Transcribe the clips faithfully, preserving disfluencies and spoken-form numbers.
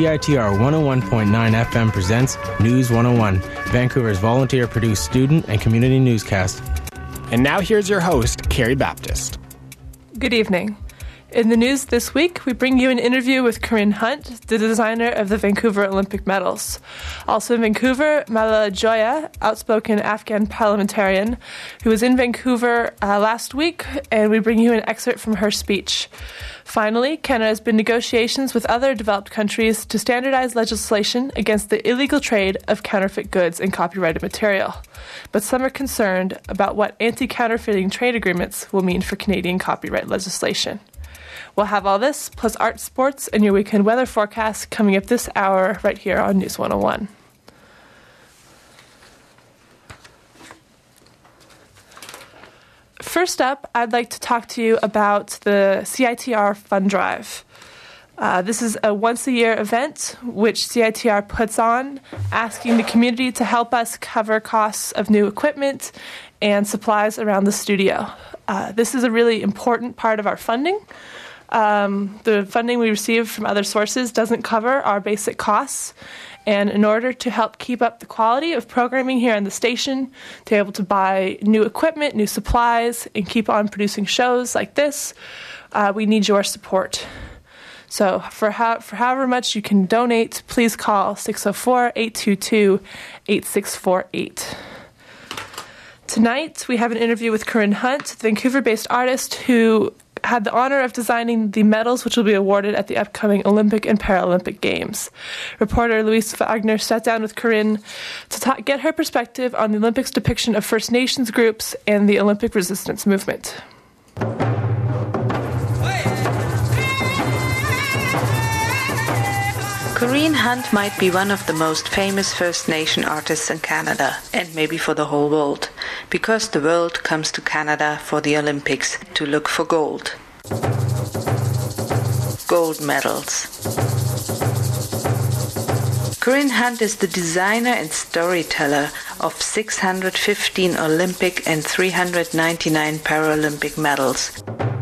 C I T R one oh one point nine F M presents News one oh one, Vancouver's volunteer-produced student and community newscast. And now here's your host, Carrie Baptist. Good evening. In the news this week, we bring you an interview with Corinne Hunt, the designer of the Vancouver Olympic medals. Also in Vancouver, Malala Joya, outspoken Afghan parliamentarian, who was in Vancouver uh, last week, and we bring you an excerpt from her speech. Finally, Canada has been in negotiations with other developed countries to standardize legislation against the illegal trade of counterfeit goods and copyrighted material. But some are concerned about what anti-counterfeiting trade agreements will mean for Canadian copyright legislation. We'll have all this, plus art, sports, and your weekend weather forecast coming up this hour right here on News one oh one. First up, I'd like to talk to you about the C I T R Fund Drive. Uh, this is a once-a-year event which C I T R puts on, asking the community to help us cover costs of new equipment and supplies around the studio. Uh, this is a really important part of our funding. Um, the funding we receive from other sources doesn't cover our basic costs. And in order to help keep up the quality of programming here on the station, to be able to buy new equipment, new supplies, and keep on producing shows like this, uh, we need your support. So for, how, for however much you can donate, please call six oh four, eight two two, eight six four eight. Tonight, we have an interview with Corinne Hunt, a Vancouver-based artist who had the honor of designing the medals which will be awarded at the upcoming Olympic and Paralympic Games. Reporter Louise Wagner sat down with Corinne to talk, get her perspective on the Olympics' depiction of First Nations groups and the Olympic resistance movement. Corinne Hunt might be one of the most famous First Nation artists in Canada, and maybe for the whole world, because the world comes to Canada for the Olympics to look for gold. Gold medals. Corinne Hunt is the designer and storyteller of six hundred fifteen Olympic and three hundred ninety-nine Paralympic medals.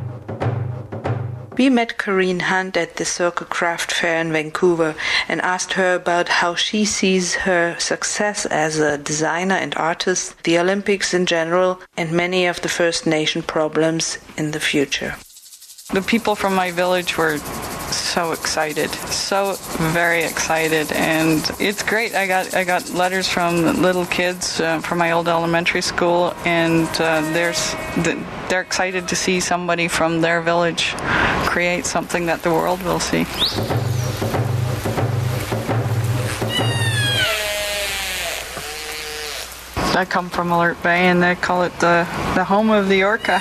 We met Corinne Hunt at the Circle Craft Fair in Vancouver and asked her about how she sees her success as a designer and artist, the Olympics in general, and many of the First Nation problems in the future. The people from my village were so excited, so very excited, and it's great. I got I got letters from little kids uh, from my old elementary school, and uh, there's they're excited to see somebody from their village create something that the world will see. I come from Alert Bay, and they call it the the home of the orca.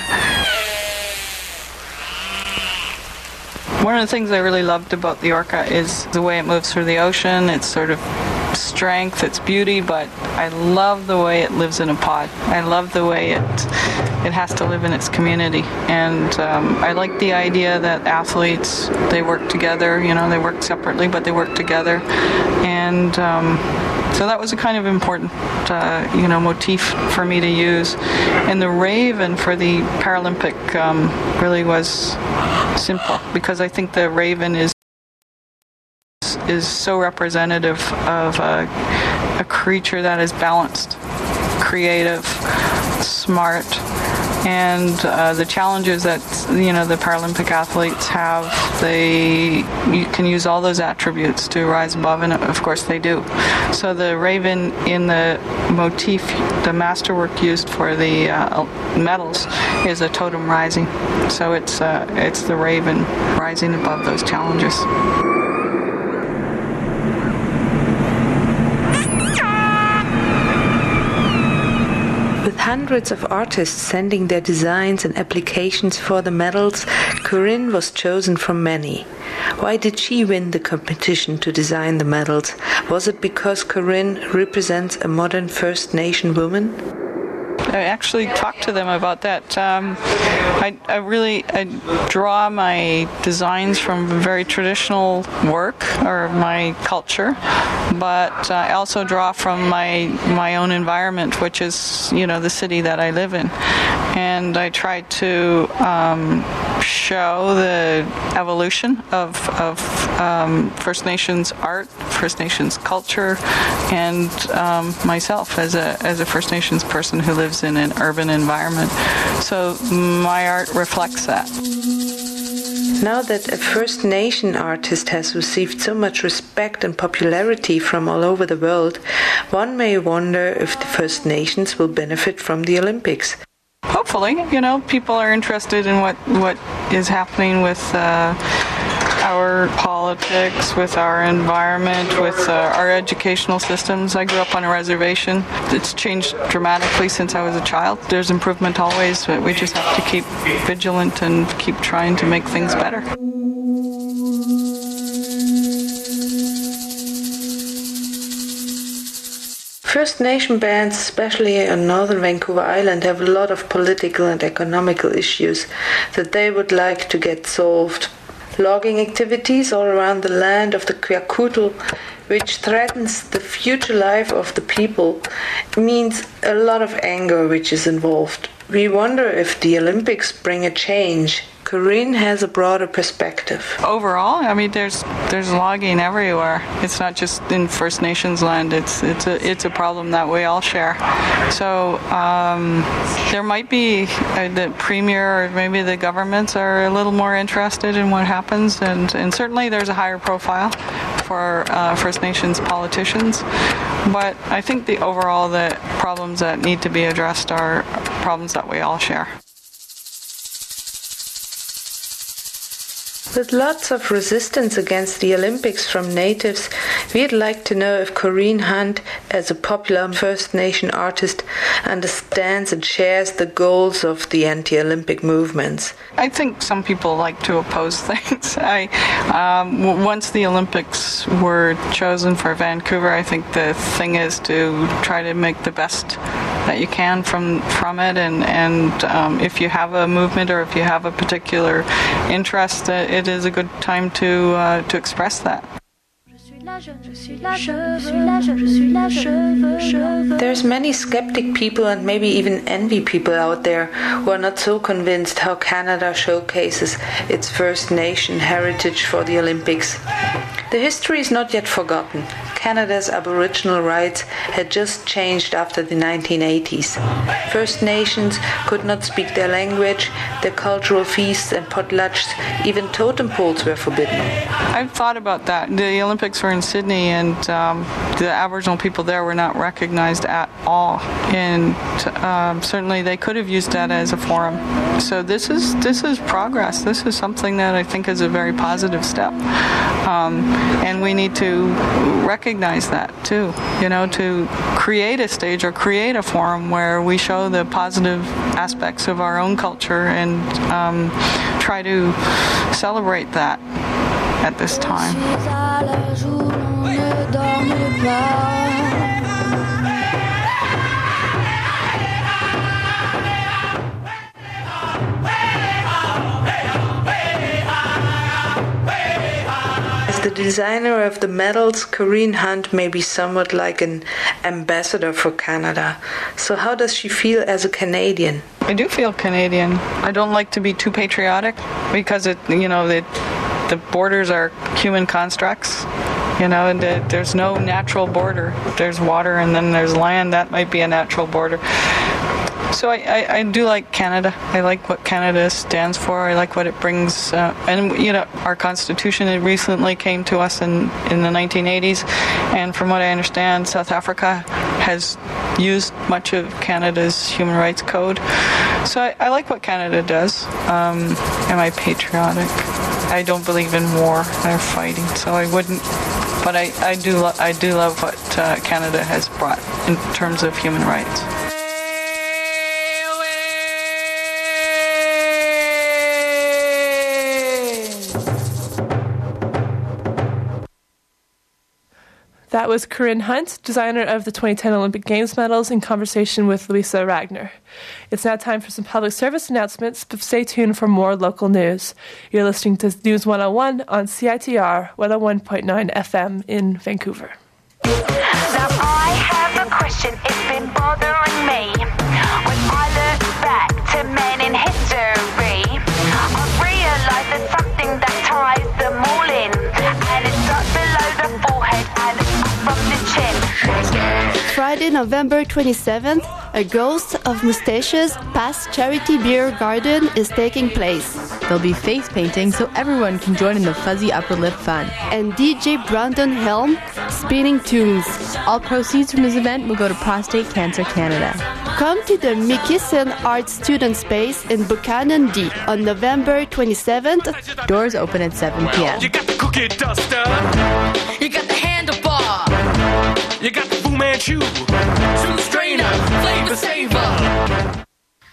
One of the things I really loved about the orca is the way it moves through the ocean. It's sort of strength, its beauty, but I love the way it lives in a pod. I love the way it it has to live in its community. And um, I like the idea that athletes, they work together, you know, they work separately, but they work together. And um, so that was a kind of important, uh, you know, motif for me to use. And the raven for the Paralympic um, really was simple, because I think the raven is is so representative of a, a creature that is balanced, creative, smart, and uh, the challenges that, you know, the Paralympic athletes have, they you can use all those attributes to rise above, and of course they do. So the raven in the motif, the masterwork used for the uh, medals, is a totem rising. So it's uh, it's the raven rising above those challenges. With hundreds of artists sending their designs and applications for the medals, Corinne was chosen from many. Why did she win the competition to design the medals? Was it because Corinne represents a modern First Nation woman? I actually talked to them about that. Um, I, I really I draw my designs from very traditional work or my culture, but I also draw from my my own environment, which is, you know, the city that I live in. And I try to um, show the evolution of, of um, First Nations art, First Nations culture, and um, myself as a as a First Nations person who lives in an urban environment. So my art reflects that. Now that a First Nation artist has received so much respect and popularity from all over the world, one may wonder if the First Nations will benefit from the Olympics. Hopefully, you know, people are interested in what, what is happening with uh, our politics, with our environment, with uh, our educational systems. I grew up on a reservation. It's changed dramatically since I was a child. There's improvement always, but we just have to keep vigilant and keep trying to make things better. First Nation bands, especially on northern Vancouver Island, have a lot of political and economical issues that they would like to get solved. Logging activities all around the land of the Kwiakutu, which threatens the future life of the people, means a lot of anger which is involved. We wonder if the Olympics bring a change. Corinne has a broader perspective. Overall, I mean, there's there's logging everywhere. It's not just in First Nations land. It's it's a it's a problem that we all share. So um, there might be uh, the premier or maybe the governments are a little more interested in what happens, and, and certainly there's a higher profile for uh, First Nations politicians. But I think the overall the problems that need to be addressed are problems that we all share. With lots of resistance against the Olympics from natives, we'd like to know if Corinne Hunt, as a popular First Nation artist, understands and shares the goals of the anti-Olympic movements. I think some people like to oppose things. I, um, w- once the Olympics were chosen for Vancouver, I think the thing is to try to make the best that you can from from it, and and um, if you have a movement or if you have a particular interest, uh, it is a good time to uh, to express that. There's many skeptic people and maybe even envy people out there who are not so convinced how Canada showcases its First Nation heritage for the Olympics. The history is not yet forgotten. Canada's Aboriginal rights had just changed after the nineteen eighties. First Nations could not speak their language, their cultural feasts and potlatches, even totem poles were forbidden. I've thought about that. The Olympics were in Sydney, and um, the Aboriginal people there were not recognized at all. And um, certainly they could have used that as a forum. So this is this is progress. This is something that I think is a very positive step. Um, and we need to recognize that too, you know, to create a stage or create a forum where we show the positive aspects of our own culture and um, try to celebrate that at this time. The designer of the medals, Corinne Hunt, may be somewhat like an ambassador for Canada. So how does she feel as a Canadian? I do feel Canadian. I don't like to be too patriotic because it, you know, it, the borders are human constructs. You know, and the, there's no natural border. There's water and then there's land. That might be a natural border. So I, I, I do like Canada. I like what Canada stands for. I like what it brings. Uh, and, you know, our Constitution it recently came to us in, in the nineteen eighties. And from what I understand, South Africa has used much of Canada's Human Rights Code. So I, I like what Canada does. Um, am I patriotic? I don't believe in war or fighting, so I wouldn't. But I, I, do, lo- I do love what uh, Canada has brought in terms of human rights. That was Corinne Hunt, designer of the twenty ten Olympic Games medals, in conversation with Louisa Ragnar. It's now time for some public service announcements, but stay tuned for more local news. You're listening to News one oh one on C I T R one oh one point nine F M in Vancouver. Now I have a question, it's been bothering me. When I look back to men in history, I realize Friday, November twenty-seventh, a Ghost of Mustaches Past Charity Beer Garden is taking place. There'll be face painting so everyone can join in the fuzzy upper lip fun. And D J Brandon Helm spinning tunes. All proceeds from this event will go to Prostate Cancer Canada. Come to the McKisson Art Student Space in Buchanan D on November twenty-seventh. Doors open at seven p.m. You got the cookie duster. You got the handlebar. You got the Fu Manchu. Two strainer, flavor saver.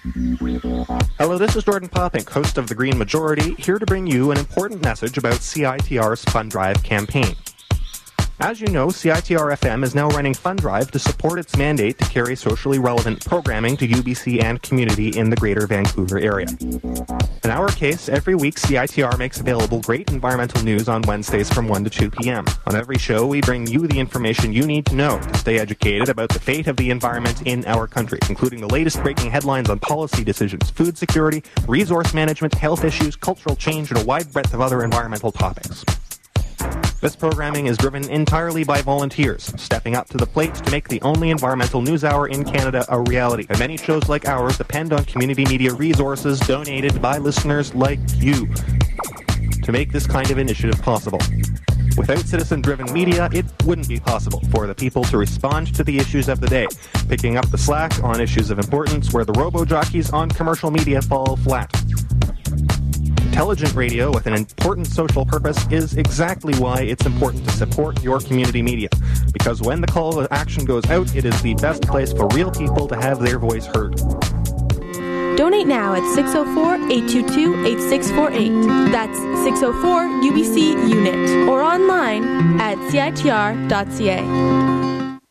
Hello, this is Jordan Poppink, host of The Green Majority, here to bring you an important message about C I T R's Fund Drive campaign. As you know, C I T R F M is now running Fund Drive to support its mandate to carry socially relevant programming to U B C and community in the Greater Vancouver area. In our case, every week C I T R makes available great environmental news on Wednesdays from one to two p.m. On every show, we bring you the information you need to know to stay educated about the fate of the environment in our country, including the latest breaking headlines on policy decisions, food security, resource management, health issues, cultural change, and a wide breadth of other environmental topics. This programming is driven entirely by volunteers, stepping up to the plate to make the only environmental news hour in Canada a reality. And many shows like ours depend on community media resources donated by listeners like you to make this kind of initiative possible. Without citizen-driven media, it wouldn't be possible for the people to respond to the issues of the day, picking up the slack on issues of importance where the robo-jockeys on commercial media fall flat. Intelligent radio with an important social purpose is exactly why it's important to support your community media. Because when the call to action goes out, it is the best place for real people to have their voice heard. Donate now at six oh four, eight two two, eight six four eight. That's six oh four U B C Unit. Or online at C I T R dot C A.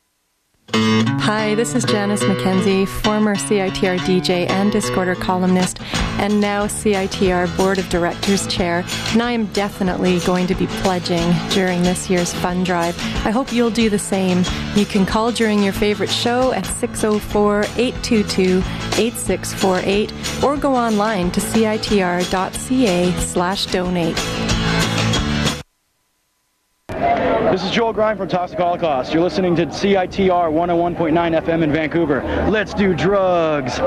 Hi, this is Janice McKenzie, former C I T R D J and Discorder columnist, and now C I T R Board of Directors Chair, and I am definitely going to be pledging during this year's fund drive. I hope you'll do the same. You can call during your favorite show at six oh four, eight two two, eight six four eight or go online to C I T R dot C A slash donate. This is Joel Grime from Toxic Holocaust. You're listening to C I T R one oh one point nine F M in Vancouver. Let's do drugs.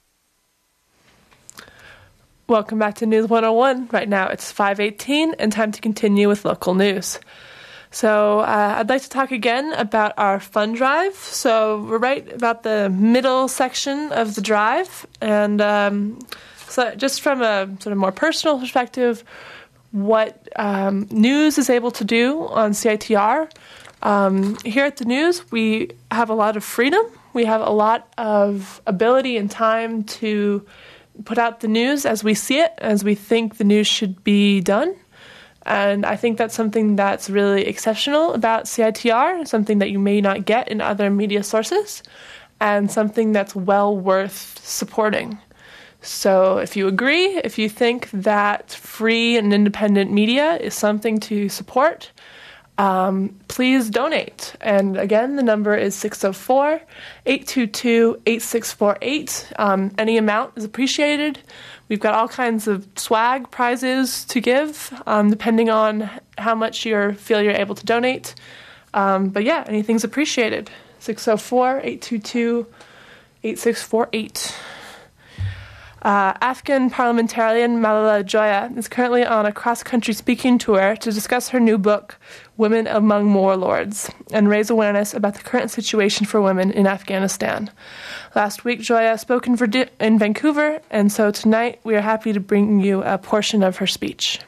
Welcome back to News one oh one. Right now it's five eighteen and time to continue with local news. So uh, I'd like to talk again about our fund drive. So we're right about the middle section of the drive. And um, so just from a sort of more personal perspective, what um, News is able to do on C I T R. Um, here at the News, we have a lot of freedom. We have a lot of ability and time to put out the news as we see it, as we think the news should be done. And I think that's something that's really exceptional about C I T R, something that you may not get in other media sources, and something that's well worth supporting. So if you agree, if you think that free and independent media is something to support, um, please donate. And again, the number is six oh four, eight two two, eight six four eight. Um, any amount is appreciated. We've got all kinds of swag prizes to give, um, depending on how much you feel you're able to donate. Um, but yeah, anything's appreciated. six oh four, eight two two, eight six four eight. Uh, Afghan parliamentarian Malala Joya is currently on a cross-country speaking tour to discuss her new book, Women Among Warlords, and raise awareness about the current situation for women in Afghanistan. Last week, Joya spoke in, Verdi- in Vancouver, and so tonight we are happy to bring you a portion of her speech.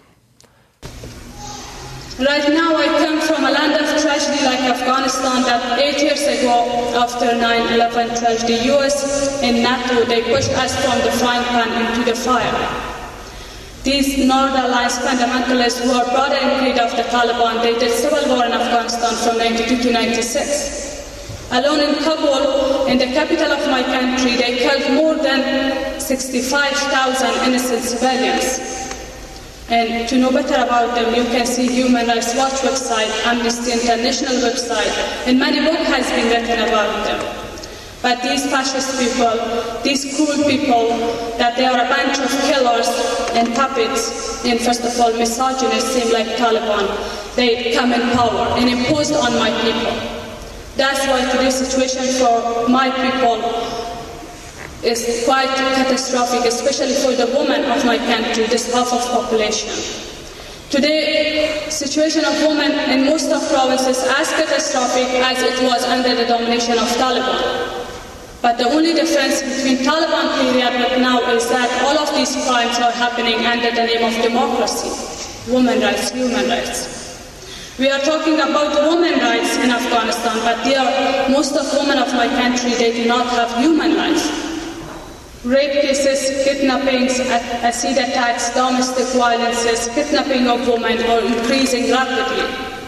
Right now I come from a land of tragedy like Afghanistan that eight years ago, after nine eleven tragedy, U S and NATO, they pushed us from the frying pan into the fire. These Northern Alliance fundamentalists who are brother and creed of the Taliban, they did civil war in Afghanistan from ninety-two to ninety-six. Alone in Kabul, in the capital of my country, they killed more than sixty-five thousand innocent civilians. And to know better about them, you can see Human Rights Watch website, Amnesty International website, and many books has been written about them. But these fascist people, these cruel people, that they are a bunch of killers and puppets, and first of all, misogynists, seem like Taliban. They come in power and imposed on my people. That's why today's situation for my people is quite catastrophic, especially for the women of my country, this half of population. Today, situation of women in most of provinces as catastrophic as it was under the domination of Taliban. But the only difference between Taliban period and now is that all of these crimes are happening under the name of democracy, women's rights, human rights. We are talking about women's rights in Afghanistan, but they are, most of women of my country, they do not have human rights. Rape cases, kidnappings, acid attacks, domestic violences, kidnapping of women are increasing rapidly.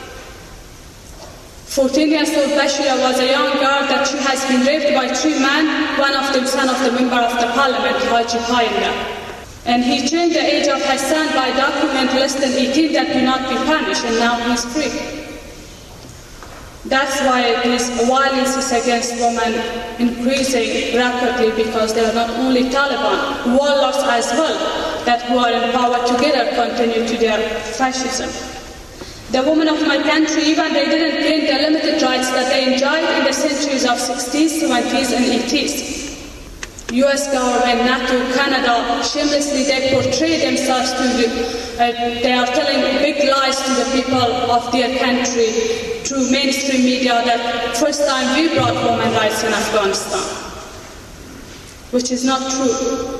fourteen years old Bashira was a young girl that she has been raped by three men, one of them son of the member of the parliament, Haji Painda. And he changed the age of Hassan by document less than eighteen that will not be punished, and now he's free. That's why these violences against women increasing rapidly, because they are not only Taliban, warlords as well, that who are in power together continue to their fascism. The women of my country, even they didn't gain the limited rights that they enjoyed in the centuries of sixties, seventies, and eighties. U S government, NATO, Canada, shamelessly they portray themselves to the, uh, they are telling big lies to the people of their country through mainstream media that first time we brought women's rights in Afghanistan, which is not true.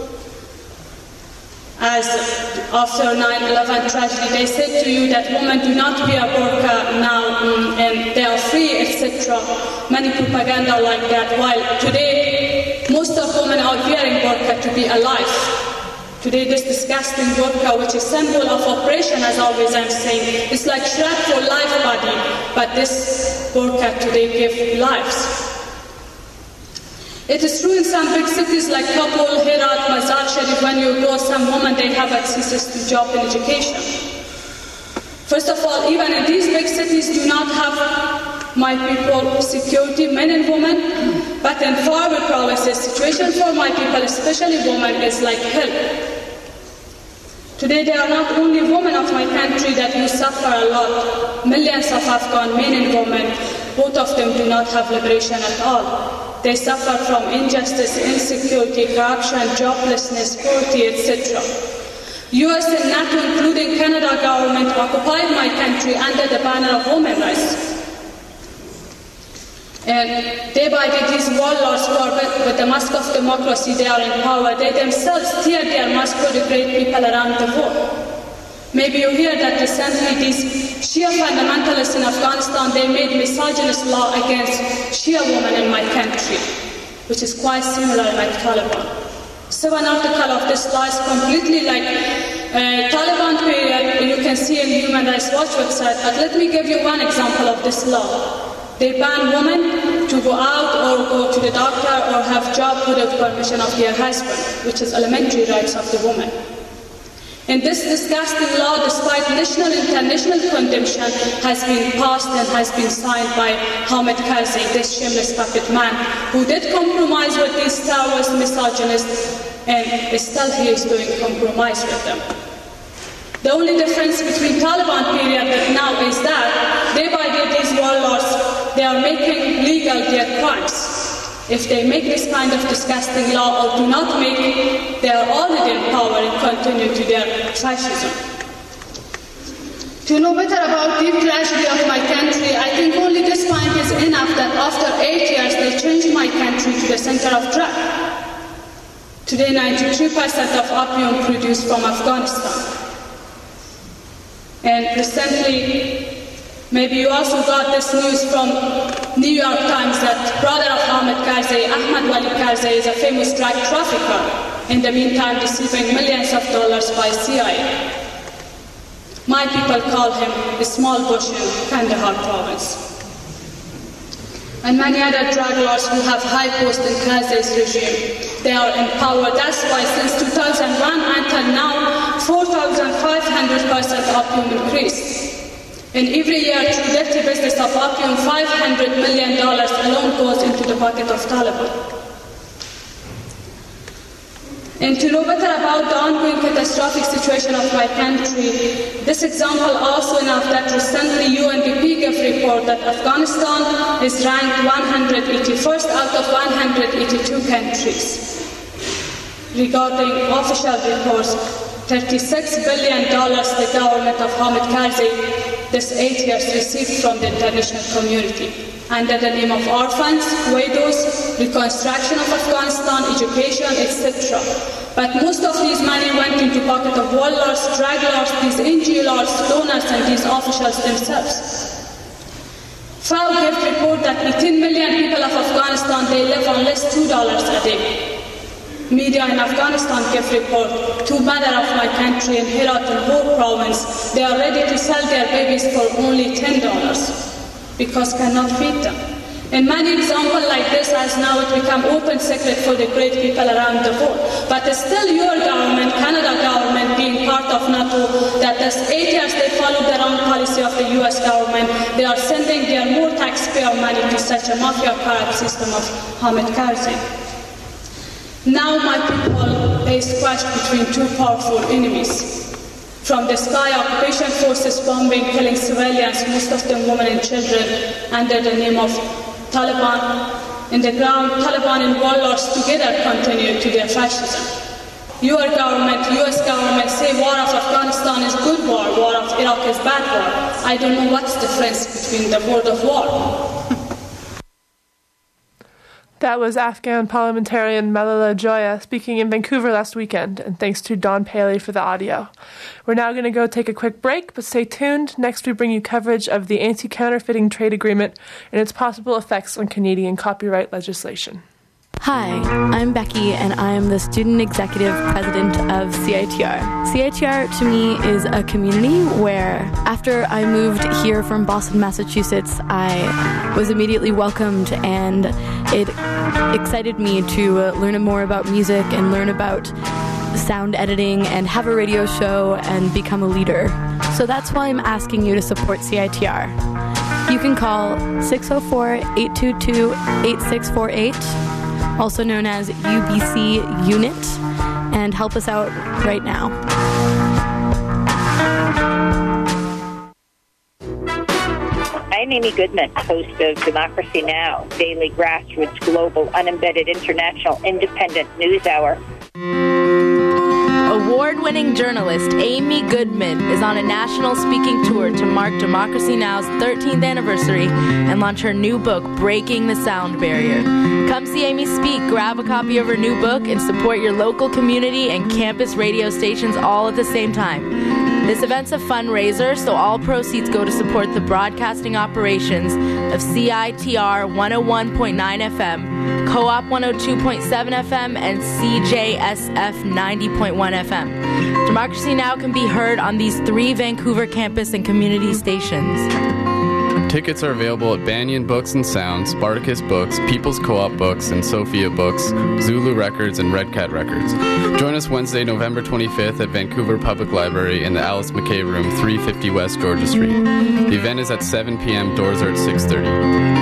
As after nine eleven tragedy, they said to you that women do not wear burqa now um, and they are free, et cetera. Many propaganda like that, while today most of women are wearing burqa to be alive. Today this disgusting burqa, which is symbol of oppression, as always I'm saying, is like Shrek for life body, but this burqa today gives lives. It is true in some big cities like Kabul, Herat, Mazar Sharif, when you go, some women, they have access to job and education. First of all, even in these big cities do not have, my people, security, men and women, but in farmer provinces, situation for my people, especially women, is like hell. Today, they are not only women of my country that you suffer a lot. Millions of Afghan men and women, both of them do not have liberation at all. They suffer from injustice, insecurity, corruption, joblessness, poverty, et cetera. U S and NATO, including Canada government, occupied my country under the banner of women's rights. And day by day, these warlords who are with the mask of democracy, they are in power. They themselves tear their mask to degrade people around the world. Maybe you hear that recently these Shia fundamentalists in Afghanistan, they made misogynist law against Shia women in my country, which is quite similar like Taliban. So an article of this law is completely like uh, Taliban period, you can see in Human Rights Watch website, but let me give you one example of this law. They ban women to go out or go to the doctor or have job without permission of their husband, which is elementary rights of the woman. And this disgusting law, despite national and international condemnation, has been passed and has been signed by Hamid Karzai, this shameless puppet man, who did compromise with these terrorist misogynists, and still he is doing compromise with them. The only difference between Taliban period and now is that day by day these warlords, they are making legal their crimes. If they make this kind of disgusting law or do not make it, they are already in power and continue to their fascism. To know better about the tragedy of my country, I think only this point is enough that after eight years they changed my country to the center of drug. Today ninety-three percent of opium produced from Afghanistan. And recently, maybe you also got this news from New York Times that brother of Hamid Karzai, Ahmad Wali Karzai, is a famous drug trafficker, in the meantime receiving millions of dollars by C I A. My people call him a small bush in Kandahar province. And many other drug lords who have high post in Karzai's regime, they are in power. That's why since two thousand one until now, four thousand five hundred percent opium increased. And every year, through dirty business of opium, five hundred million dollars alone goes into the pocket of Taliban. And to know better about the ongoing catastrophic situation of my country, this example also enough that recently U N D P gave a report that Afghanistan is ranked one hundred eighty-first out of one hundred eighty-two countries. Regarding official reports, thirty-six billion dollars the government of Hamid Karzai this eight years received from the international community under the name of orphans, widows, reconstruction of Afghanistan, education, et cetera. But most of these money went into pocket of warlords, drug lords, these N G O lords, donors, and these officials themselves. F A O gave report that eighteen million people of Afghanistan, they live on less two dollars a day. Media in Afghanistan gave report, two mother of my country in Herat and Hor province, they are ready to sell their babies for only ten dollars because cannot feed them. And many examples like this has now it become open secret for the great people around the world. But still your government, Canada government, being part of NATO, that this eight years they followed the wrong policy of the U S government, they are sending their more taxpayer money to such a mafia corrupt system of Hamid Karzai. Now my people is squashed between two powerful enemies. From the sky, occupation forces bombing, killing civilians, most of them women and children, under the name of Taliban. In the ground, Taliban and warlords together continue to their fascism. Your government, U S government, say war of Afghanistan is good war, war of Iraq is bad war. I don't know what's the difference between the word of war. That was Afghan parliamentarian Malala Joya speaking in Vancouver last weekend, and thanks to Don Paley for the audio. We're now going to go take a quick break, but stay tuned. Next, we bring you coverage of the Anti-Counterfeiting Trade Agreement and its possible effects on Canadian copyright legislation. Hi, I'm Becky, and I am the Student Executive President of C I T R. C I T R, to me, is a community where, after I moved here from Boston, Massachusetts, I was immediately welcomed, and it excited me to uh, learn more about music and learn about sound editing and have a radio show and become a leader. So that's why I'm asking you to support C I T R. You can call six oh four, eight two two, eight six four eight, also known as U B C Unit, and help us out right now. I'm Amy Goodman, host of Democracy Now!, daily grassroots, global, unembedded, international, independent news hour. Award-winning journalist Amy Goodman is on a national speaking tour to mark Democracy Now!'s thirteenth anniversary and launch her new book, Breaking the Sound Barrier. Come see Amy speak, grab a copy of her new book, and support your local community and campus radio stations all at the same time. This event's a fundraiser, so all proceeds go to support the broadcasting operations of C I T R one oh one point nine F M, Co-op one oh two point seven F M, and C J S F ninety point one F M. Democracy Now! Can be heard on these three Vancouver campus and community stations. Tickets are available at Banyan Books and Sound, Spartacus Books, People's Co-op Books, and Sophia Books, Zulu Records, and Red Cat Records. Join us Wednesday, November twenty-fifth at Vancouver Public Library in the Alice McKay Room, three fifty West Georgia Street. The event is at seven p.m., doors are at six thirty.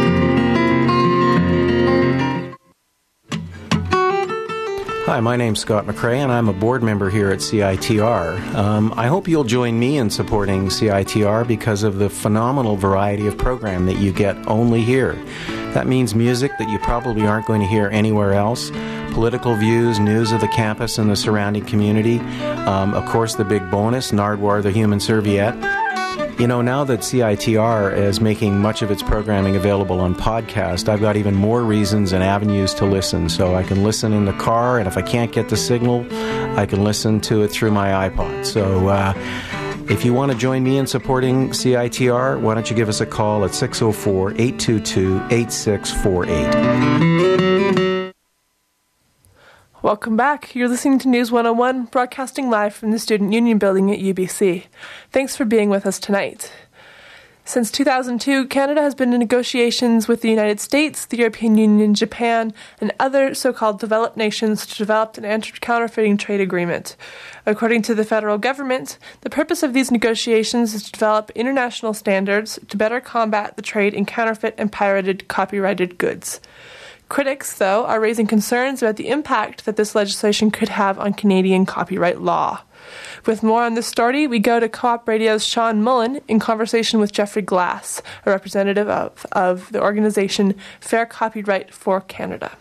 Hi, my name's Scott McRae, and I'm a board member here at C I T R. Um, I hope you'll join me in supporting C I T R because of the phenomenal variety of program that you get only here. That means music that you probably aren't going to hear anywhere else, political views, news of the campus and the surrounding community, um, of course the big bonus, Nardwuar the Human Serviette. You know, now that C I T R is making much of its programming available on podcast, I've got even more reasons and avenues to listen. So I can listen in the car, and if I can't get the signal, I can listen to it through my iPod. So uh, if you want to join me in supporting C I T R, why don't you give us a call at six oh four, eight two two, eight six four eight. Welcome back. You're listening to News one oh one, broadcasting live from the Student Union Building at U B C. Thanks for being with us tonight. Since two thousand two, Canada has been in negotiations with the United States, the European Union, Japan, and other so-called developed nations to develop an anti-counterfeiting trade agreement. According to the federal government, the purpose of these negotiations is to develop international standards to better combat the trade in counterfeit and pirated copyrighted goods. Critics, though, are raising concerns about the impact that this legislation could have on Canadian copyright law. With more on this story, we go to Co-op Radio's Sean Mullen in conversation with Jeffrey Glass, a representative of, of the organization Fair Copyright for Canada.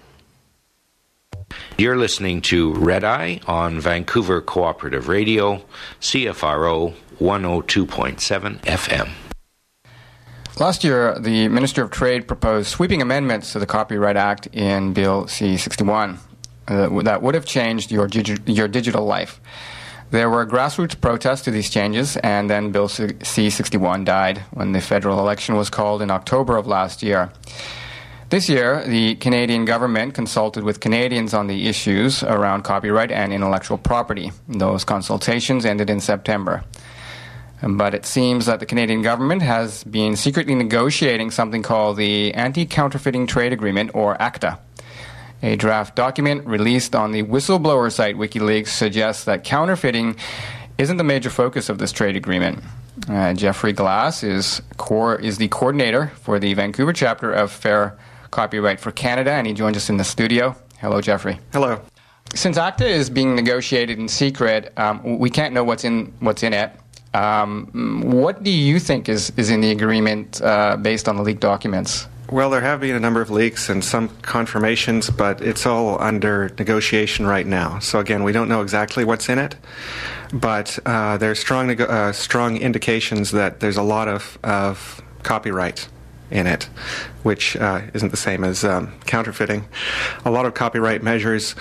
You're listening to Red Eye on Vancouver Cooperative Radio, C F R O one oh two point seven F M. Last year, the Minister of Trade proposed sweeping amendments to the Copyright Act in Bill C sixty-one uh, that would have changed your, digi- your digital life. There were grassroots protests to these changes, and then Bill C sixty-one died when the federal election was called in October of last year. This year, the Canadian government consulted with Canadians on the issues around copyright and intellectual property. Those consultations ended in September. But it seems that the Canadian government has been secretly negotiating something called the Anti-Counterfeiting Trade Agreement, or ACTA. A draft document released on the whistleblower site WikiLeaks suggests that counterfeiting isn't the major focus of this trade agreement. Uh, Jeffrey Glass is, core, is the coordinator for the Vancouver chapter of Fair Copyright for Canada, and he joins us in the studio. Hello, Jeffrey. Hello. Since ACTA is being negotiated in secret, um, we can't know what's in what's in it. Um, what do you think is, is in the agreement uh, based on the leaked documents? Well, there have been a number of leaks and some confirmations, but it's all under negotiation right now. So again, we don't know exactly what's in it, but uh, there's strong neg- uh, strong indications that there's a lot of, of copyright in it, which uh, isn't the same as um, counterfeiting. A lot of copyright measures.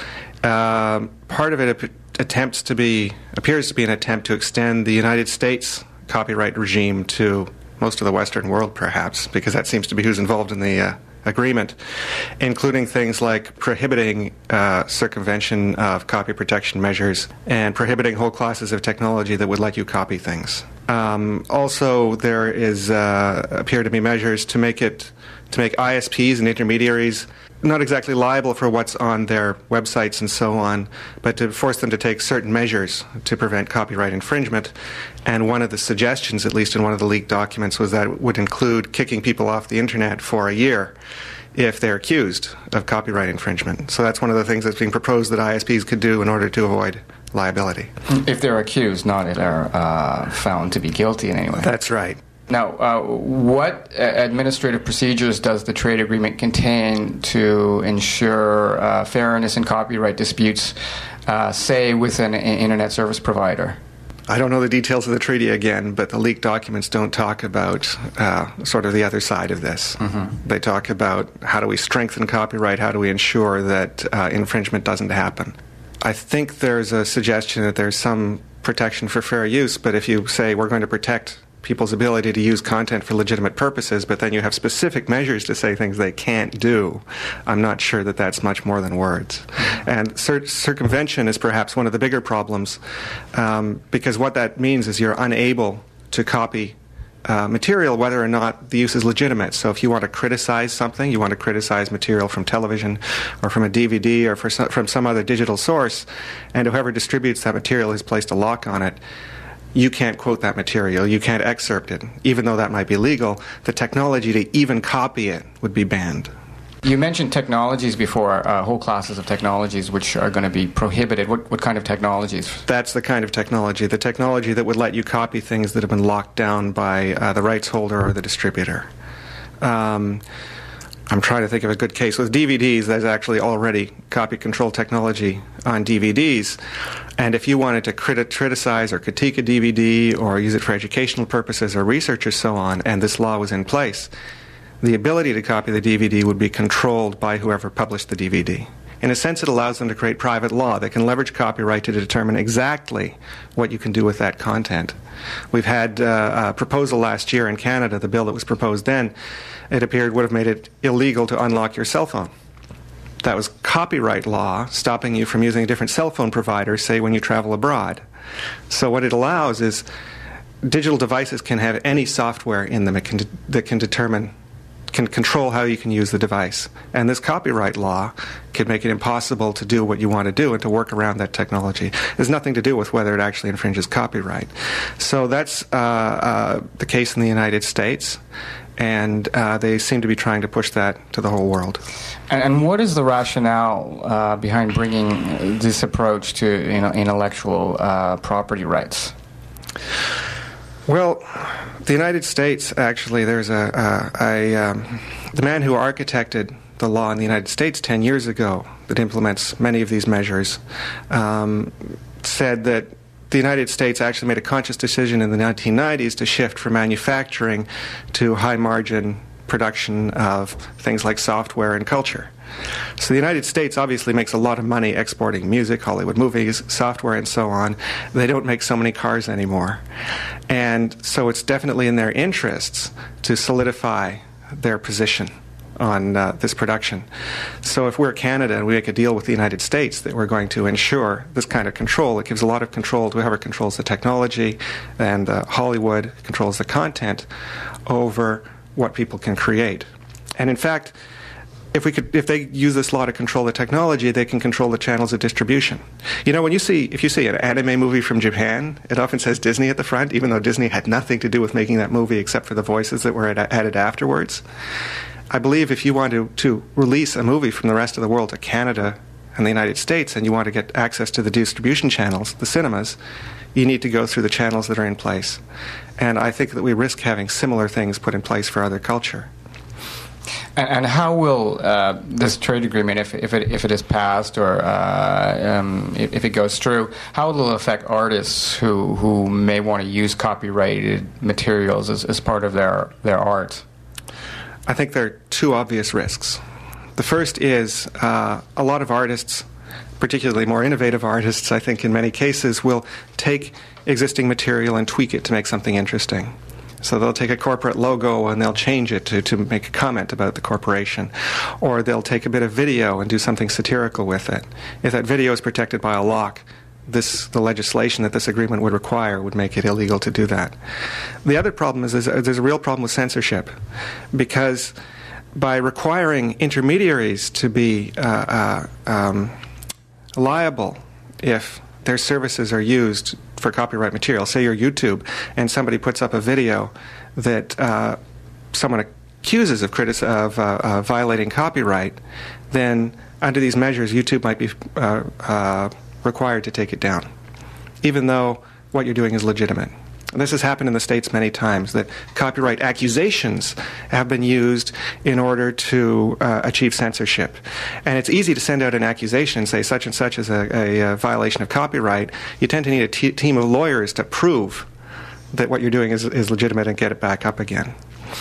Uh, part of it ap- attempts to be appears to be an attempt to extend the United States copyright regime to most of the Western world, perhaps, because that seems to be who's involved in the uh, agreement, including things like prohibiting uh, circumvention of copy protection measures and prohibiting whole classes of technology that would let you copy things. Um, also, there is uh, appear to be measures to make it to make I S Ps and intermediaries not exactly liable for what's on their websites and so on, but to force them to take certain measures to prevent copyright infringement. And one of the suggestions, at least in one of the leaked documents, was that it would include kicking people off the internet for a year if they're accused of copyright infringement. So that's one of the things that's being proposed that I S Ps could do in order to avoid liability. If they're accused, not if they're uh, found to be guilty in any way. That's right. Now, uh, what uh, administrative procedures does the trade agreement contain to ensure uh, fairness in copyright disputes, uh, say, with an internet service provider? I don't know the details of the treaty again, but the leaked documents don't talk about uh, sort of the other side of this. Mm-hmm. They talk about how do we strengthen copyright, how do we ensure that uh, infringement doesn't happen. I think there's a suggestion that there's some protection for fair use, but if you say we're going to protect people's ability to use content for legitimate purposes, but then you have specific measures to say things they can't do, I'm not sure that that's much more than words. And cir- circumvention is perhaps one of the bigger problems, um, because what that means is you're unable to copy uh, material whether or not the use is legitimate. So if you want to criticize something, you want to criticize material from television or from a D V D or for some, from some other digital source, and whoever distributes that material has placed a lock on it, you can't quote that material, you can't excerpt it. Even though that might be legal, the technology to even copy it would be banned. You mentioned technologies before, uh, whole classes of technologies which are going to be prohibited. What, what kind of technologies? That's the kind of technology, the technology that would let you copy things that have been locked down by uh, the rights holder or the distributor. Um, I'm trying to think of a good case. With D V Ds, there's actually already copy control technology on D V Ds. And if you wanted to criti- criticize or critique a D V D or use it for educational purposes or research or so on, and this law was in place, the ability to copy the D V D would be controlled by whoever published the D V D. In a sense, it allows them to create private law that can leverage copyright to determine exactly what you can do with that content. We've had uh, a proposal last year in Canada, the bill that was proposed then, it appeared would have made it illegal to unlock your cell phone. That was copyright law stopping you from using a different cell phone provider, say, when you travel abroad. So what it allows is digital devices can have any software in them it can de- that can determine can control how you can use the device. And this copyright law could make it impossible to do what you want to do and to work around that technology. It has nothing to do with whether it actually infringes copyright. So that's uh, uh, the case in the United States. and uh, they seem to be trying to push that to the whole world. And, and what is the rationale uh, behind bringing this approach to you know, intellectual uh, property rights? Well, the United States, actually, there's a, a, a um, the man who architected the law in the United States ten years ago that implements many of these measures um, said that the United States actually made a conscious decision in the nineteen nineties to shift from manufacturing to high-margin production of things like software and culture. So the United States obviously makes a lot of money exporting music, Hollywood movies, software, and so on. They don't make so many cars anymore. And so it's definitely in their interests to solidify their position on uh, this production. So if we're Canada and we make a deal with the United States that we're going to ensure this kind of control, it gives a lot of control to whoever controls the technology, and uh, Hollywood controls the content over what people can create. And in fact, if we could, if they use this law to control the technology, they can control the channels of distribution. You know, when you see, if you see an anime movie from Japan, it often says Disney at the front, even though Disney had nothing to do with making that movie except for the voices that were added afterwards. I believe if you want to, to release a movie from the rest of the world to Canada and the United States, and you want to get access to the distribution channels, the cinemas, you need to go through the channels that are in place. And I think that we risk having similar things put in place for other culture. And, and how will uh, this trade agreement, if, if, it, if it is passed or uh, um, if, if it goes through, how will it affect artists who, who may want to use copyrighted materials as, as part of their, their art? I think there are two obvious risks. The first is uh, a lot of artists, particularly more innovative artists, I think in many cases, will take existing material and tweak it to make something interesting. So they'll take a corporate logo and they'll change it to, to make a comment about the corporation. Or they'll take a bit of video and do something satirical with it. If that video is protected by a lock, this, the legislation that this agreement would require would make it illegal to do that. The other problem is, is there's a real problem with censorship, because by requiring intermediaries to be uh, uh, um, liable if their services are used for copyright material, say you're YouTube and somebody puts up a video that uh, someone accuses of, critic- of uh, uh, violating copyright, then under these measures YouTube might be uh, uh, required to take it down, even though what you're doing is legitimate. And this has happened in the States many times, that copyright accusations have been used in order to uh, achieve censorship. And it's easy to send out an accusation and say such and such is a, a, a violation of copyright. You tend to need a t- team of lawyers to prove that what you're doing is, is legitimate and get it back up again.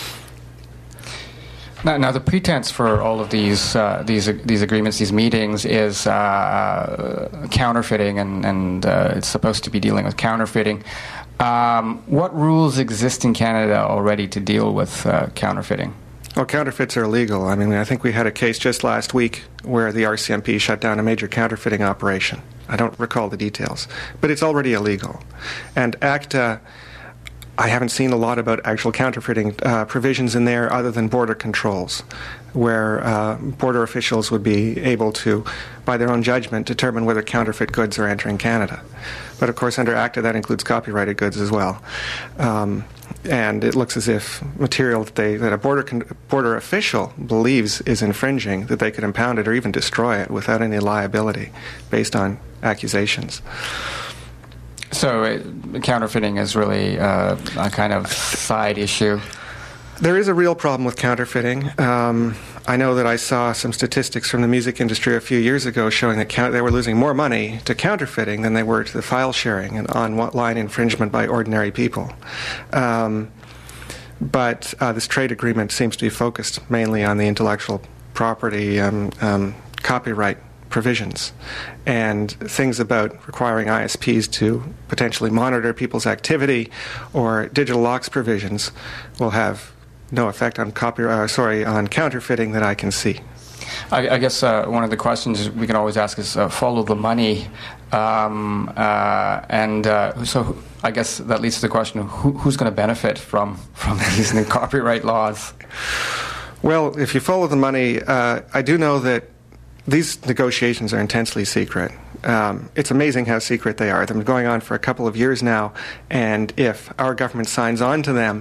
Now, now, the pretense for all of these uh, these these agreements, these meetings, is uh, counterfeiting, and and uh, it's supposed to be dealing with counterfeiting. Um, what rules exist in Canada already to deal with uh, counterfeiting? Well, counterfeits are illegal. I mean, I think we had a case just last week where the R C M P shut down a major counterfeiting operation. I don't recall the details, but it's already illegal. And ACTA, I haven't seen a lot about actual counterfeiting uh, provisions in there other than border controls, where uh, border officials would be able to, by their own judgment, determine whether counterfeit goods are entering Canada. But of course, under ACTA, that includes copyrighted goods as well. Um, and it looks as if material that, they, that a border, con- border official believes is infringing, that they could impound it or even destroy it without any liability based on accusations. So uh, counterfeiting is really uh, a kind of side issue. There is a real problem with counterfeiting. Um, I know that I saw some statistics from the music industry a few years ago showing that count- they were losing more money to counterfeiting than they were to the file sharing and online infringement by ordinary people. Um, but uh, this trade agreement seems to be focused mainly on the intellectual property, um, um, copyright provisions, and things about requiring I S Ps to potentially monitor people's activity or digital locks provisions will have no effect on copyright. Uh, sorry, on counterfeiting that I can see. I, I guess uh, one of the questions we can always ask is uh, follow the money, um, uh, and uh, so I guess that leads to the question: who, who's going to benefit from from these new copyright laws? Well, if you follow the money, uh, I do know that these negotiations are intensely secret. Um, it's amazing how secret they are. They've been going on for a couple of years now, and if our government signs on to them,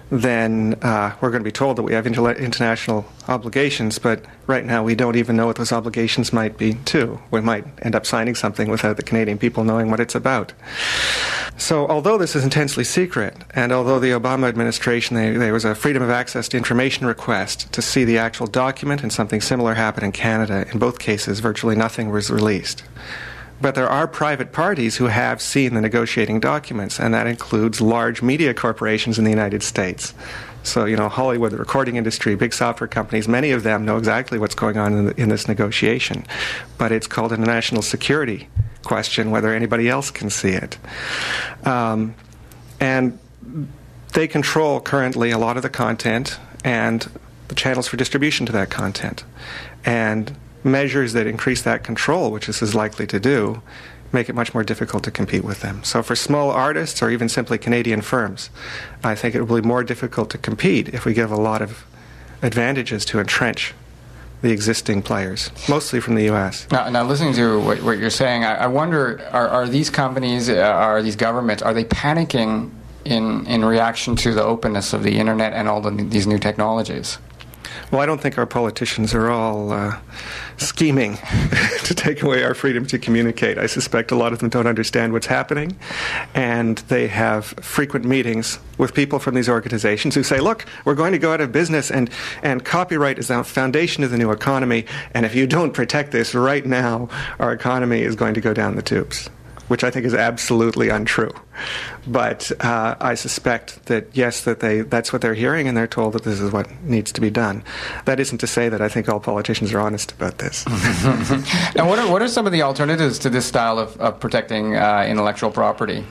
then uh, we're going to be told that we have inter- international obligations, but right now we don't even know what those obligations might be, too. We might end up signing something without the Canadian people knowing what it's about. So although this is intensely secret, and although the Obama administration, they, there was a Freedom of Access to Information request to see the actual document, and something similar happened in Canada, in both cases virtually nothing was released. But there are private parties who have seen the negotiating documents, and that includes large media corporations in the United States. So, you know, Hollywood, the recording industry, big software companies, many of them know exactly what's going on in, the, in this negotiation. But it's called a national security question, whether anybody else can see it. Um, and they control currently a lot of the content and the channels for distribution to that content. And measures that increase that control, which this is likely to do, make it much more difficult to compete with them. So for small artists or even simply Canadian firms, I think it will be more difficult to compete if we give a lot of advantages to entrench the existing players, mostly from the U S. Now, now listening to what, what you're saying, I, I wonder, are, are these companies, uh, are these governments, are they panicking in, in reaction to the openness of the Internet and all the, these new technologies? Well, I don't think our politicians are all uh, scheming to take away our freedom to communicate. I suspect a lot of them don't understand what's happening, and they have frequent meetings with people from these organizations who say, look, we're going to go out of business, and, and copyright is the foundation of the new economy, and if you don't protect this right now, our economy is going to go down the tubes, which I think is absolutely untrue. But uh, I suspect that, yes, that they that's what they're hearing, and they're told that this is what needs to be done. That isn't to say that I think all politicians are honest about this. Now, what are, what are some of the alternatives to this style of, of protecting uh, intellectual property?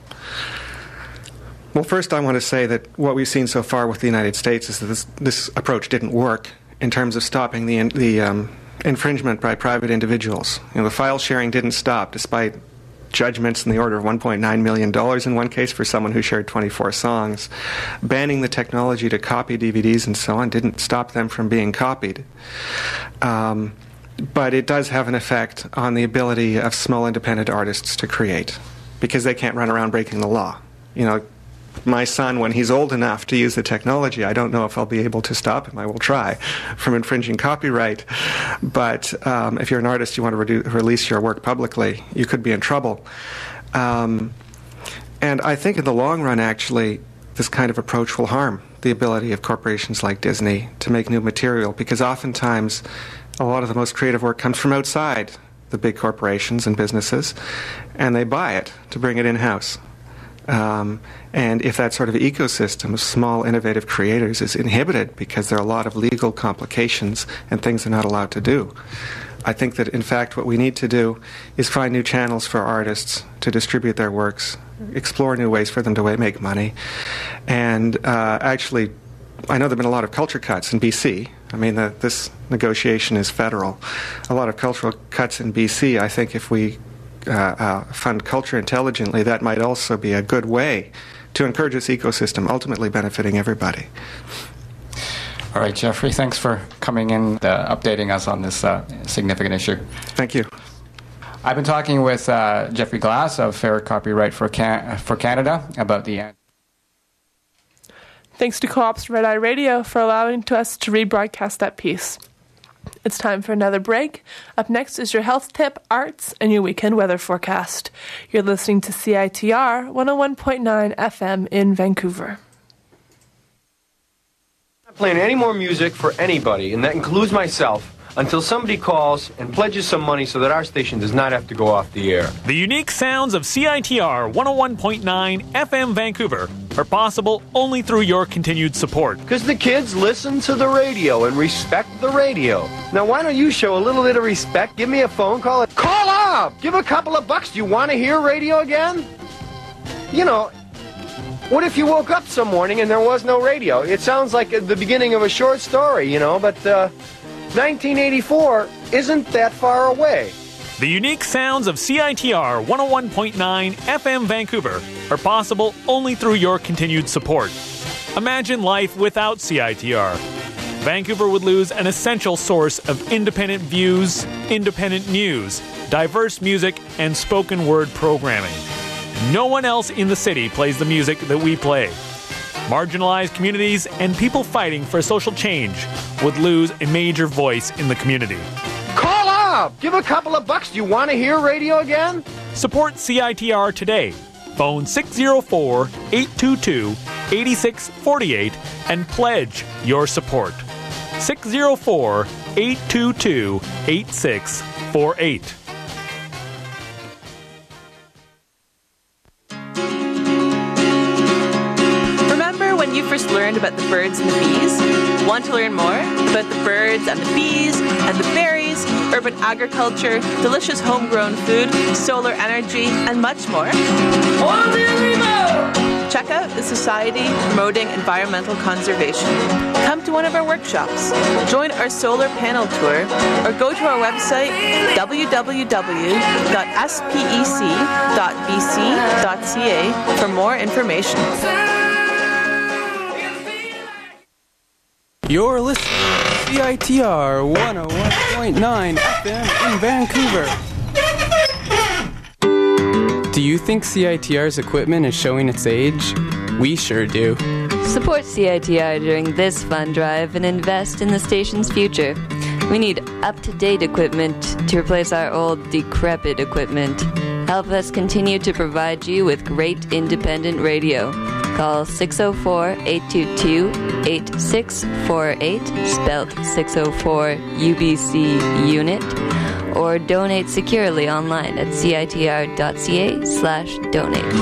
Well, first I want to say that what we've seen so far with the United States is that this, this approach didn't work in terms of stopping the, the um, infringement by private individuals. You know, the file sharing didn't stop, despite judgments in the order of one point nine million dollars in one case for someone who shared twenty-four songs. Banning the technology to copy D V Ds and so on didn't stop them from being copied. Um, but it does have an effect on the ability of small independent artists to create, because they can't run around breaking the law. You know, my son, when he's old enough to use the technology, I don't know if I'll be able to stop him. I will try, from infringing copyright. But um, if you're an artist, you want to redu- release your work publicly, you could be in trouble. Um, and I think in the long run, actually, this kind of approach will harm the ability of corporations like Disney to make new material, because oftentimes a lot of the most creative work comes from outside the big corporations and businesses, and they buy it to bring it in-house. Um, and if that sort of ecosystem of small, innovative creators is inhibited because there are a lot of legal complications and things they're not allowed to do, I think that, in fact, what we need to do is find new channels for artists to distribute their works, explore new ways for them to make money. And uh, actually, I know there have been a lot of culture cuts in B C. I mean, the, this negotiation is federal. A lot of cultural cuts in B C. I think if we Uh, uh, fund culture intelligently, that might also be a good way to encourage this ecosystem, ultimately benefiting everybody. All right, Jeffrey, thanks for coming in, uh, updating us on this uh, significant issue. Thank you. I've been talking with uh, Jeffrey Glass of Fair Copyright for, Can- for Canada about the... Thanks to Co-op's Red Eye Radio for allowing to us to rebroadcast that piece. It's time for another break. Up next is your health tip, arts, and your weekend weather forecast. You're listening to C I T R one oh one point nine F M in Vancouver. I'm not playing any more music for anybody, and that includes myself, until somebody calls and pledges some money so that our station does not have to go off the air. The unique sounds of C I T R one oh one point nine F M Vancouver are possible only through your continued support. Because the kids listen to the radio and respect the radio. Now, why don't you show a little bit of respect? Give me a phone call. Call up! Give a couple of bucks. Do you want to hear radio again? You know, what if you woke up some morning and there was no radio? It sounds like the beginning of a short story, you know, but uh, nineteen eighty-four isn't that far away. The unique sounds of C I T R one oh one point nine F M Vancouver are possible only through your continued support. Imagine life without C I T R. Vancouver would lose an essential source of independent views, independent news, diverse music, and spoken word programming. No one else in the city plays the music that we play. marginalized communities, and people fighting for social change would lose a major voice in the community. Call up! Give a couple of bucks. Do you want to hear radio again? Support C I T R today. Phone six oh four, eight two two, eight six four eight and pledge your support. six oh four, eight two two, eight six four eight. Remember when you first learned about the birds and the bees? Want to learn more about the birds and the bees and the berries, urban agriculture, delicious homegrown food, solar energy, and much more? Check out the Society Promoting Environmental Conservation. Come to one of our workshops, join our solar panel tour, or go to our website w w w dot s p e c dot b c dot c a for more information. You're listening to C I T R one oh one point nine F M in Vancouver. Do you think C I T R's equipment is showing its age? We sure do. Support C I T R during this fund drive and invest in the station's future. We need up-to-date equipment to replace our old, decrepit equipment. Help us continue to provide you with great independent radio. Call six oh four, eight two two, eight six four eight, spelled six oh four U B C unit, or donate securely online at citr.ca slash donate.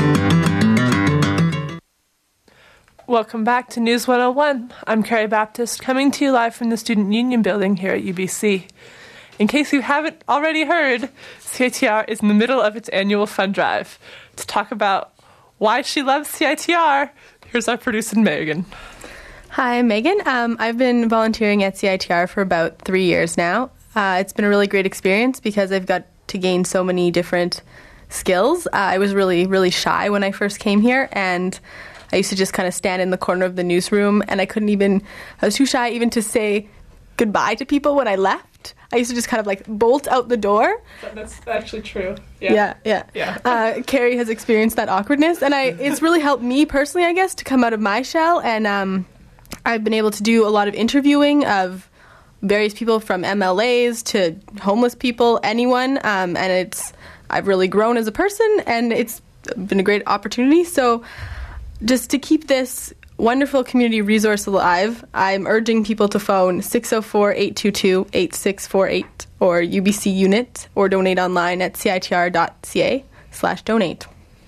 Welcome back to News one oh one. I'm Carrie Baptist, coming to you live from the Student Union Building here at U B C. In case you haven't already heard, C I T R is in the middle of its annual fund drive. To talk about why she loves C I T R, here's our producer, Megan. Hi, I'm Megan. Um, I've been volunteering at C I T R for about three years now. Uh, it's been a really great experience because I've got to gain so many different skills. Uh, I was really, really shy when I first came here, and I used to just kind of stand in the corner of the newsroom, and I couldn't even, I was too shy even to say goodbye to people when I left. I used to just kind of like bolt out the door. That's actually true. Yeah, yeah. yeah. yeah. uh, Carrie has experienced that awkwardness, and I it's really helped me personally, I guess, to come out of my shell, and um, I've been able to do a lot of interviewing of various people from M L As to homeless people, anyone, um, and it's I've really grown as a person, and it's been a great opportunity. So just to keep this wonderful community resource alive, I'm urging people to phone six oh four, eight two two, eight six four eight or U B C unit, or donate online at citr.ca slash donate.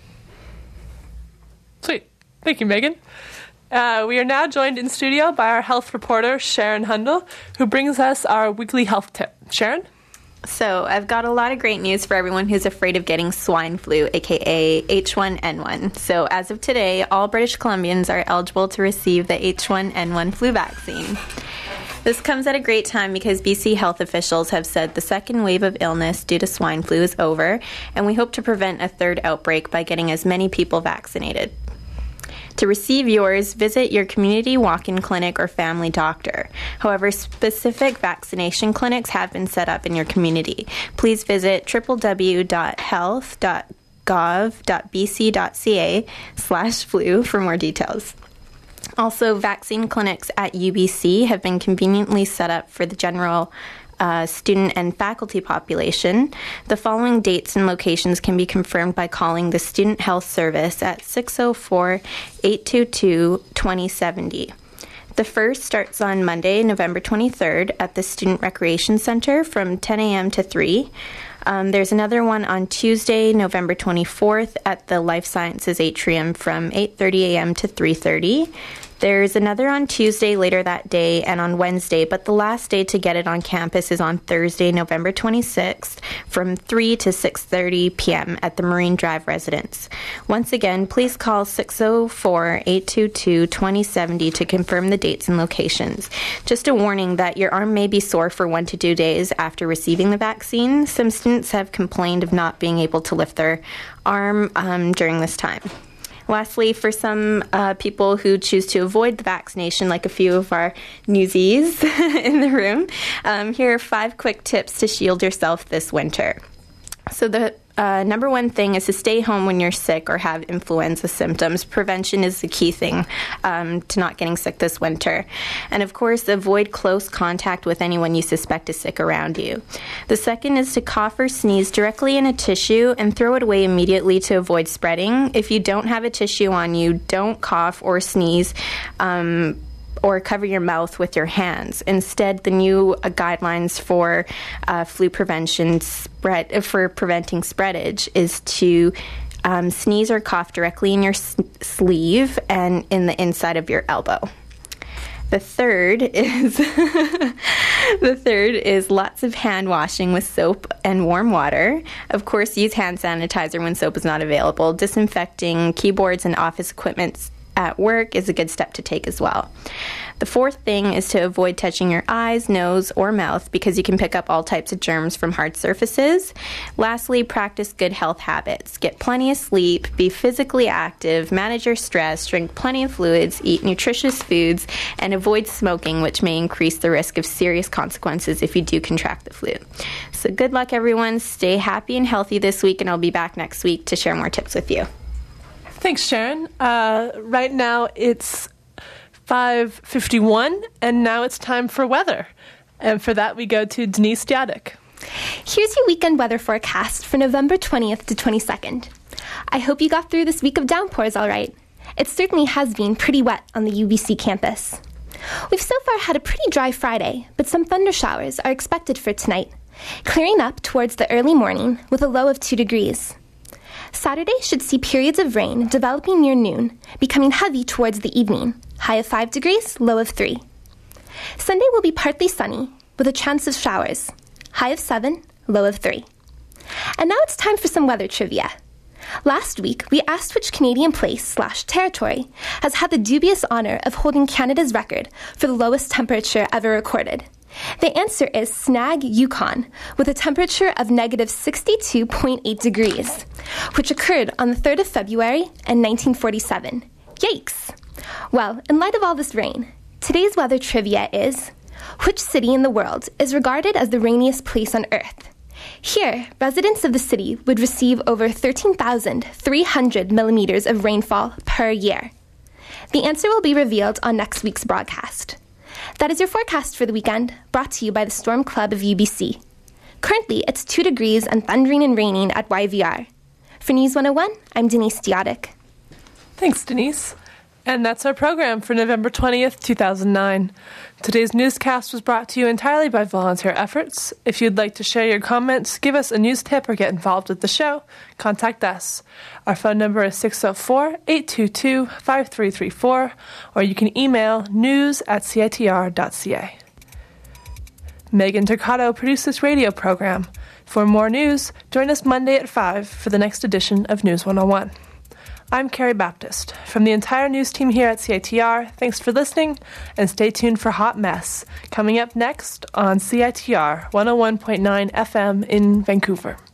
Sweet. Thank you, Megan. Uh, we are now joined in studio by our health reporter, Sharon Hundle, who brings us our weekly health tip. Sharon? So I've got a lot of great news for everyone who's afraid of getting swine flu, aka H one N one. So as of today, all British Columbians are eligible to receive the H one N one flu vaccine. This comes at a great time because B C health officials have said the second wave of illness due to swine flu is over, and we hope to prevent a third outbreak by getting as many people vaccinated. To receive yours, visit your community walk-in clinic or family doctor. However, specific vaccination clinics have been set up in your community. Please visit w w w dot health dot gov dot b c dot c a slash flu for more details. Also, vaccine clinics at U B C have been conveniently set up for the general Uh, student and faculty population. The following dates and locations can be confirmed by calling the Student Health Service at six oh four, eight two two, two oh seven oh. The first starts on Monday, November twenty-third at the Student Recreation Center from ten a.m. to three. Um, there's another one on Tuesday, November twenty-fourth at the Life Sciences Atrium from eight thirty a.m. to three thirty. There's another on Tuesday later that day and on Wednesday, but the last day to get it on campus is on Thursday, November twenty-sixth from three to six thirty p.m. at the Marine Drive residence. Once again, please call six oh four, eight two two, two oh seven oh to confirm the dates and locations. Just a warning that your arm may be sore for one to two days after receiving the vaccine. Some students have complained of not being able to lift their arm um, during this time. Lastly, for some uh, people who choose to avoid the vaccination, like a few of our newsies in the room, um, here are five quick tips to shield yourself this winter. So the uh, number one thing is to stay home when you're sick or have influenza symptoms. Prevention is the key thing um, to not getting sick this winter. And of course, avoid close contact with anyone you suspect is sick around you. The second is to cough or sneeze directly in a tissue and throw it away immediately to avoid spreading. If you don't have a tissue on you, don't cough or sneeze. Um, or cover your mouth with your hands. Instead, the new uh, guidelines for uh, flu prevention spread for preventing spreadage is to um, sneeze or cough directly in your s- sleeve and in the inside of your elbow. The third is the third is lots of hand washing with soap and warm water. Of course, use hand sanitizer when soap is not available. Disinfecting keyboards and office equipment at work is a good step to take as well. The fourth thing is to avoid touching your eyes, nose, or mouth because you can pick up all types of germs from hard surfaces. Lastly, practice good health habits. Get plenty of sleep, be physically active, manage your stress, drink plenty of fluids, eat nutritious foods, and avoid smoking, which may increase the risk of serious consequences if you do contract the flu. So good luck, everyone. Stay happy and healthy this week, and I'll be back next week to share more tips with you. Thanks, Sharon. Uh, right now it's five fifty-one, and now it's time for weather. And for that, we go to Denise Diadek. Here's your weekend weather forecast for November twentieth to twenty-second. I hope you got through this week of downpours all right. It certainly has been pretty wet on the U B C campus. We've so far had a pretty dry Friday, but some thunder showers are expected for tonight, clearing up towards the early morning with a low of two degrees. Saturday should see periods of rain developing near noon, becoming heavy towards the evening, high of five degrees, low of three. Sunday will be partly sunny, with a chance of showers, high of seven, low of three. And now it's time for some weather trivia. Last week, we asked which Canadian place slash territory has had the dubious honor of holding Canada's record for the lowest temperature ever recorded. The answer is Snag, Yukon, with a temperature of negative sixty-two point eight degrees, which occurred on the third of February in nineteen forty-seven. Yikes! Well, in light of all this rain, today's weather trivia is, which city in the world is regarded as the rainiest place on Earth? Here, residents of the city would receive over thirteen thousand three hundred millimeters of rainfall per year. The answer will be revealed on next week's broadcast. That is your forecast for the weekend, brought to you by the Storm Club of U B C. Currently, it's two degrees and thundering and raining at Y V R. For News one oh one, I'm Denise Diadek. Thanks, Denise. And that's our program for November twentieth, two thousand nine. Today's newscast was brought to you entirely by volunteer efforts. If you'd like to share your comments, give us a news tip, or get involved with the show, contact us. Our phone number is six oh four, eight two two, five three three four, or you can email news at c i t r dot c a. Megan Turcato produced this radio program. For more news, join us Monday at five for the next edition of News one oh one. I'm Carrie Baptist. From the entire news team here at C I T R, thanks for listening, and stay tuned for Hot Mess, coming up next on C I T R one oh one point nine F M in Vancouver.